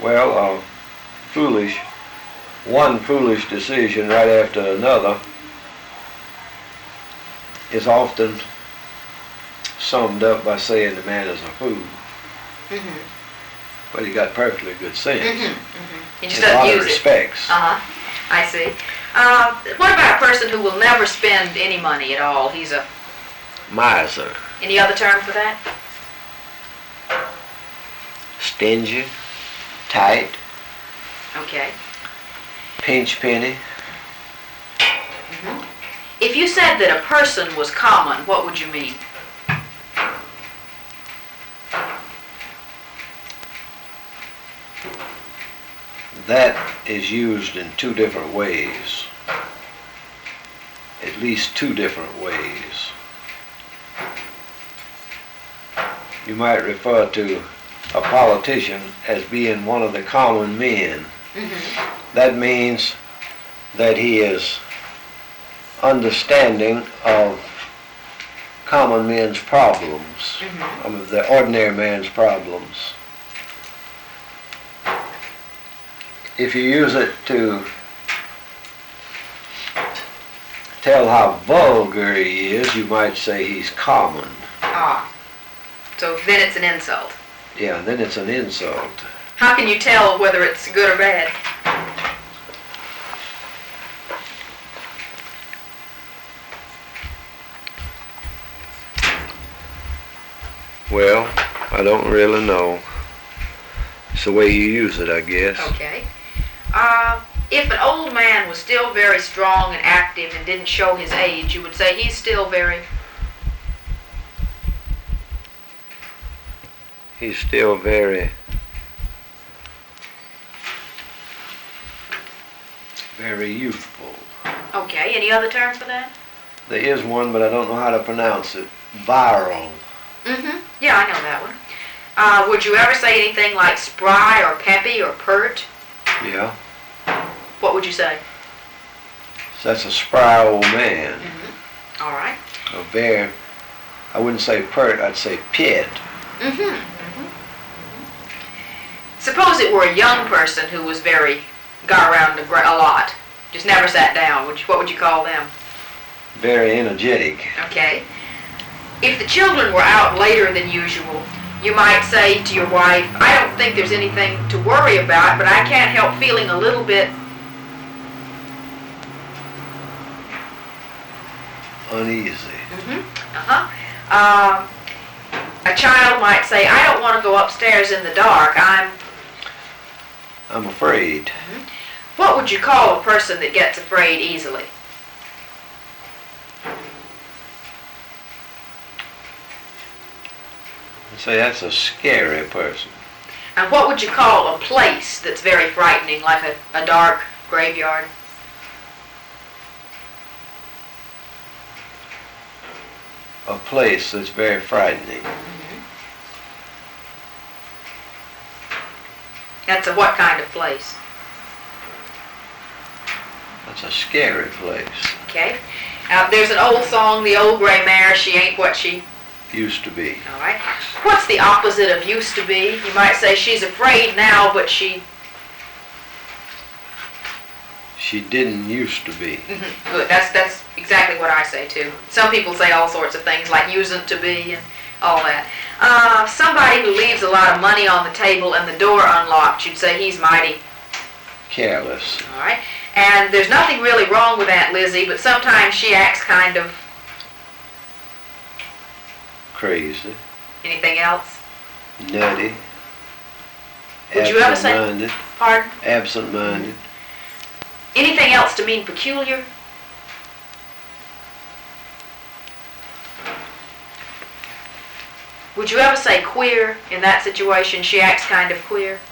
Well, foolish. One foolish decision right after another is often summed up by saying the man is a fool. Mm-hmm. But he got perfectly good sense. He just in a doesn't lot use of respects. I see. What about a person who will never spend any money at all? He's a Miser. Any other term for that? Stingy. Tight. Okay. Pinch penny. If you said that a person was common, what would you mean? That is used in two different ways. At least two different ways. You might refer to a politician as being one of the common men. That means that he is understanding of common men's problems, of the ordinary man's problems. If you use it to tell how vulgar he is, you might say he's common. So then it's an insult. Yeah, then it's an insult. How can you tell whether it's good or bad? Well, I don't really know. It's the way you use it, I guess. Okay. If an old man was still very strong and active and didn't show his age, you would say he's still very... He's still very youthful. Okay, any other term for that? There is one, but I don't know how to pronounce it. Viral. Yeah, I know that one. Would you ever say anything like spry or peppy or pert? Yeah. What would you say? That's a spry old man. All right. I wouldn't say pert, I'd say pit. Suppose it were a young person who was got around a lot, just never sat down. What would you call them? Very energetic. Okay. If the children were out later than usual, you might say to your wife, I don't think there's anything to worry about, but I can't help feeling a little bit... uneasy. A child might say, I don't want to go upstairs in the dark. I'm afraid. What would you call a person that gets afraid easily? I'd say that's a scary person. And what would you call a place that's very frightening, like a dark graveyard? A place that's very frightening. That's a what kind of place? That's a scary place. Okay. There's an old song, The Old Gray Mare, She Ain't What She... Used to be. All right. What's the opposite of used to be? You might say she's afraid now, but she... She didn't used to be. Good. That's exactly what I say, too. Some people say all sorts of things, like usen't to be and all that. Somebody who leaves a lot of money on the table and the door unlocked, you'd say he's mighty... careless. All right. And there's nothing really wrong with Aunt Lizzie, but sometimes she acts kind of... crazy. Anything else? Nutty. Would you ever say... Absent-minded. Pardon? Absent-minded. Anything else to mean peculiar? Would you ever say queer in that situation? She acts kind of queer.